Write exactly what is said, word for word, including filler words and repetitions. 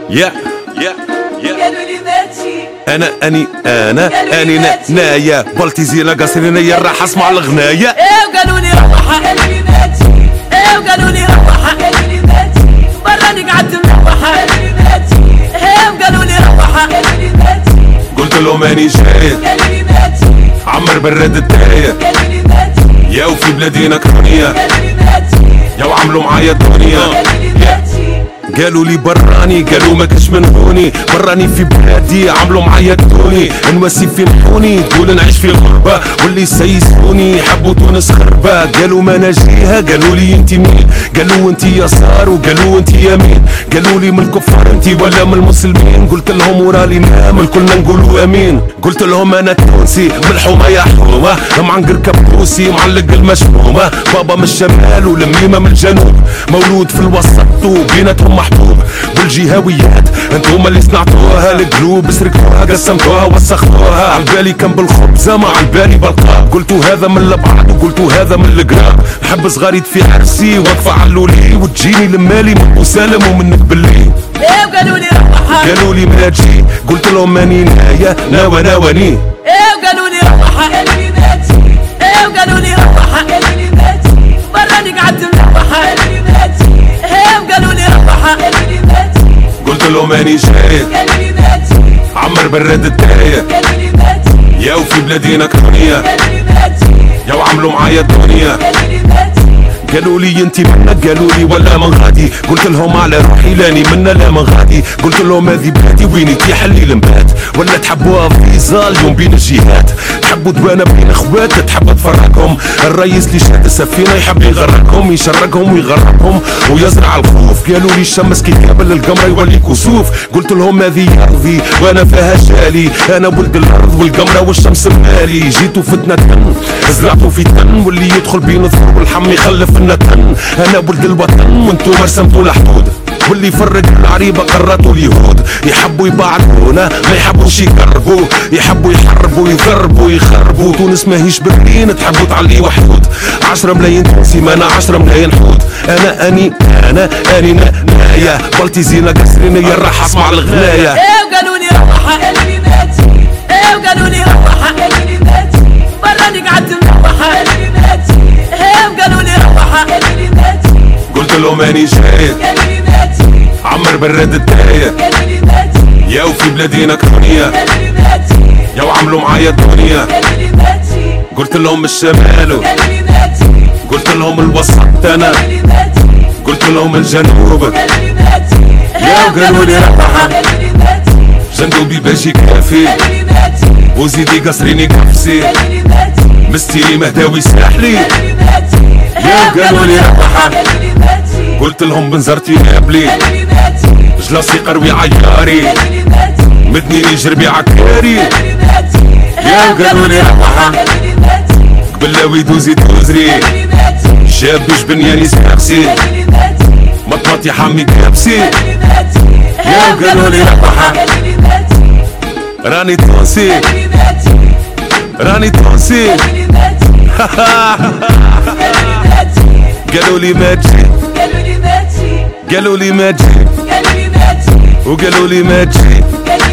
يا يا يا قالوا لي ماتشي انا اني انا اني نا نايا بلتي زينة قصرينيا راح اسمع الغناية. ايه وقالوا لي روحها قالوا لي ماتشي ايه وقالوا لي روحها قالوا لي ماتشي براني قعدت مروحها قالوا لي ماتشي ايه وقالوا لي روحها قالوا لي ماتشي قلت له ماني جاي قالوا لي ماتشي عمر برد الداية قالوا لي ماتشي يا وفي بلادينا كرونية قالوا لي ماتشي يا وعملوا معايا الدنيا. قالوا لي ماتشي قالوا لي براني قالوا ما كش من هوني براني في بلادي عملوا معايا الدوني نواسي في نحوني تقول نعيش في غربة واللي سيسوني حبوا تونس خربة. قالوا ما نجيها قالوا لي انت مين قالوا انت يسار وقالوا انت يمين قالوا لي من الكفار انت ولا من المسلمين قلت لهم ورالي نعمل كلنا نقولوا امين. قلت لهم انا تونسي من الحومة يا حومة معنقر كبوسي معلق المشمومة بابا من الشمال والميمة من الجنوب مولود في الوسط وبيناتهم محبوب بالجهويات انتوما اللي صنعتوها القلوب سرقتوها قسمتوها وسختوها عالبالي كان بالخبزة ما عالبالي بالقاب قلتوا هذا من البعض وقلتوا هذا من القراب نحب صغاريت في عرسي واقفة علولي وتجيني لمالي من ابو سالم ومنك باللي. ايه وقالوا لي روحها قالوا لي ما تجي قلت لهم ماني نايا ناوى ناواني ايه وقالوا لي روحها قالوا لي ماتشي ايه وقالوا لي روحها قالوا لي ماتشي براني قعدت مروحها قالوا لي ماتشي ايه وقالوا لي روحها قالوا لي ماتشي قلت لهم ماني جاي قالوا لي ماتشي عمر برد الداية قالوا لي ماتشي يا وفي بلادينا كرونية قالوا لي ماتشي يا وعملوا معايا الدنيا. قالوا لي ماتشي قالوا لي انت منك قالوا لي ولا من غادي قلت لهم على روحي لاني منا لا من غادي قلت لهم هذه بلادي ويني تيحلي المبات ولا تحبوها فيزا اليوم بين الجهات تحبوا دوانا بين اخوات تحب تفرقهم الرئيس اللي شاد السفينه يحب يغرقهم يشرقهم ويغرقهم ويزرع الخوف. قالوا لي الشمس كي قابل القمر يولي كسوف قلت لهم هذه ارضي وانا فيها جالي انا ولد الارض والقمره والشمس مالي جيتوا فتنه تن زرعتوا في تن واللي يدخل بين الثور والحم يخلف النتن انا ولد الوطن وانتو رسمتوا الحدود واللي يفرق العريبه قراتوا اليهود يحبوا يبعدونا ما يحبوش يقربوا يحبوا يحربوا يضربوا يخربوا تونس ماهيش برلين تحبوا تعلي وحدود عشرة ملايين تونسي ما انا عشرة ملايين حود انا اني انا اني نايا بلتي زينة قصرينيا راح اسمع الغناية. ايه وقالوا لي روحها قالوا لي ماتشي ايه وقالوا لي روحها قالوا لي ماتشي براني قعدت مروحها قالوا لي ماتشي ايه وقالوا لي روحها قالوا لي ماتشي قلت لهم ماني جاي قالوا لي ماتشي عمر برد الداية قالوا لي ماتشي يا وفي بلادينا كرونية قالوا لي ماتشي يا وعملوا معايا الدنيا. قالوا لي ماتشي قلت لهم الشمال قالوا لي ماتشي قلت لهم الوسط انا قالوا لي ماتشي قلت لهم الجنوب قالوا لي ماتشي يا وقالوا لي روحها قالوا لي ماتشي جندوبي باجي كافي قالوا لي ماتشي وزيدي قصريني كفسي قالوا لي ماتشي مستيري مهداوي ساحلي قالوا لي ماتشي يا وقالوا لي روحها قالوا لي ماتشي قلت لهم بنزرتي نابلي قالوا لي ماتشي جلاسي قروي عياري قالوا لي ماتشي مدنيني جربي عكاري قالوا لي ماتشي يا وقالوا لي روحها قالوا لي ماتشي قبلاوي دوزي توزري قالوا لي ماتشي شاب بنياني ساقسي قالوا لي ماتشي مطمطي حامي كابسي قالوا لي ماتشي يا وقالوا لي روحها قالوا لي ماتشي راني تونسي قالوا لي ماتشي راني تونسي قالوا لي ماتشي قالوا لي ماتشي قالوا لي ما تجي قالوا لي ماتشي قالوا لي ما تجي قالوا لي ماتشي وقالوا لي ما تجي قالوا